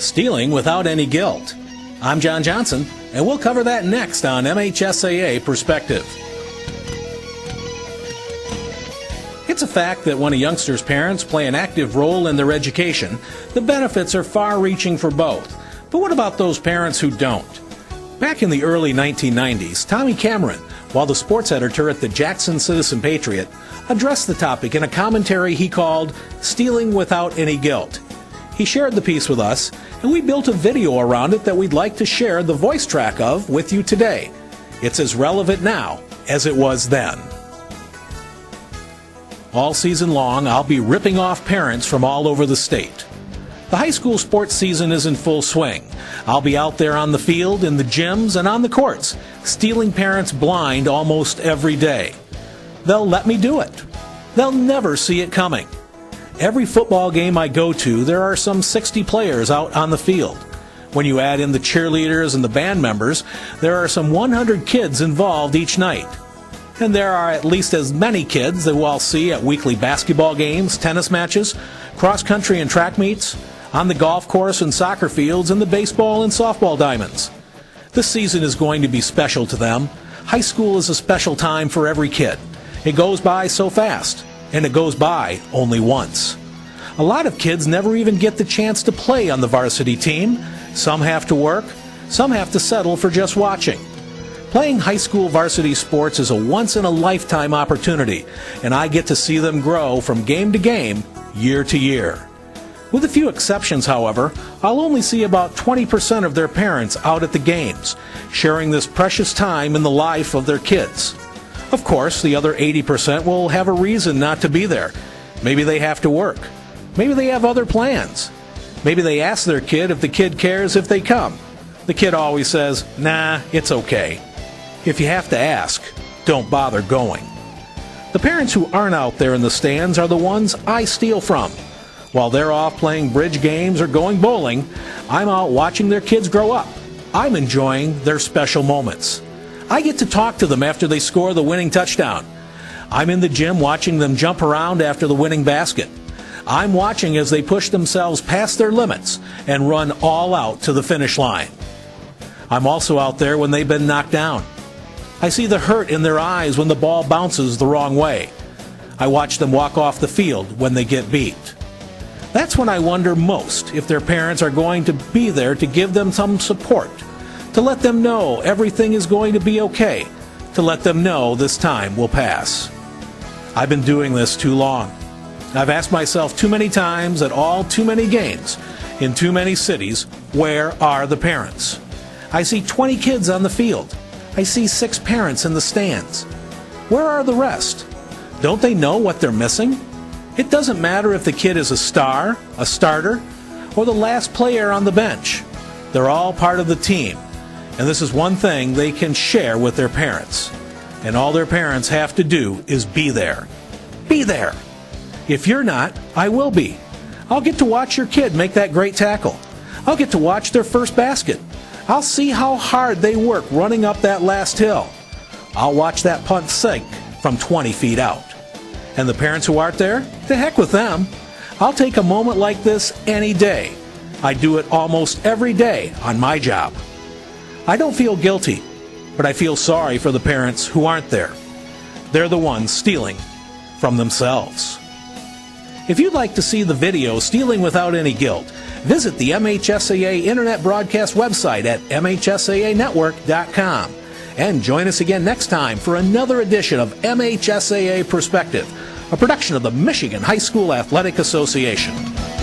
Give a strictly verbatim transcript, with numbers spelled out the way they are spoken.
Stealing without any guilt. I'm John Johnson, and we'll cover that next on M H S A A Perspective. It's a fact that when a youngster's parents play an active role in their education, the benefits are far-reaching for both. But what about those parents who don't? Back in the early nineteen nineties, Tommy Cameron, while the sports editor at the Jackson Citizen-Patriot, addressed the topic in a commentary he called Stealing Without Any Guilt. He shared the piece with us, and we built a video around it that we'd like to share the voice track of with you today. It's as relevant now as it was then. All season long, I'll be ripping off parents from all over the state. The high school sports season is in full swing. I'll be out there on the field, in the gyms, and on the courts, stealing parents blind almost every day. They'll let me do it. They'll never see it coming. Every football game I go to, there are some sixty players out on the field. When you add in the cheerleaders and the band members, there are some one hundred kids involved each night. And there are at least as many kids that we'll see at weekly basketball games, tennis matches, cross-country and track meets, on the golf course and soccer fields, and the baseball and softball diamonds. This season is going to be special to them. High school is a special time for every kid. It goes by so fast, and it goes by only once. A lot of kids never even get the chance to play on the varsity team. Some have to work, some have to settle for just watching. Playing high school varsity sports is a once-in-a-lifetime opportunity, and I get to see them grow from game to game, year to year. With a few exceptions, however, I'll only see about twenty percent of their parents out at the games, sharing this precious time in the life of their kids. Of course, the other eighty percent will have a reason not to be there. Maybe they have to work. Maybe they have other plans. Maybe they ask their kid if the kid cares if they come. The kid always says, "Nah, it's okay." If you have to ask, don't bother going. The parents who aren't out there in the stands are the ones I steal from. While they're off playing bridge games or going bowling, I'm out watching their kids grow up. I'm enjoying their special moments. I get to talk to them after they score the winning touchdown. I'm in the gym watching them jump around after the winning basket. I'm watching as they push themselves past their limits and run all out to the finish line. I'm also out there when they've been knocked down. I see the hurt in their eyes when the ball bounces the wrong way. I watch them walk off the field when they get beat. That's when I wonder most if their parents are going to be there to give them some support, to let them know everything is going to be okay, to let them know this time will pass. I've been doing this too long. I've asked myself too many times at all too many games, in too many cities, where are the parents? I see twenty kids on the field. I see six parents in the stands. Where are the rest? Don't they know what they're missing? It doesn't matter if the kid is a star, a starter, or the last player on the bench. They're all part of the team, and this is one thing they can share with their parents. And all their parents have to do is be there. Be there. If you're not, I will be. I'll get to watch your kid make that great tackle. I'll get to watch their first basket. I'll see how hard they work running up that last hill. I'll watch that punt sink from twenty feet out. And the parents who aren't there, to heck with them. I'll take a moment like this any day. I do it almost every day on my job. I don't feel guilty, but I feel sorry for the parents who aren't there. They're the ones stealing from themselves. If you'd like to see the video Stealing Without Any Guilt, visit the M H S A A Internet Broadcast website at M H S A A network dot com. And join us again next time for another edition of M H S A A Perspective, a production of the Michigan High School Athletic Association.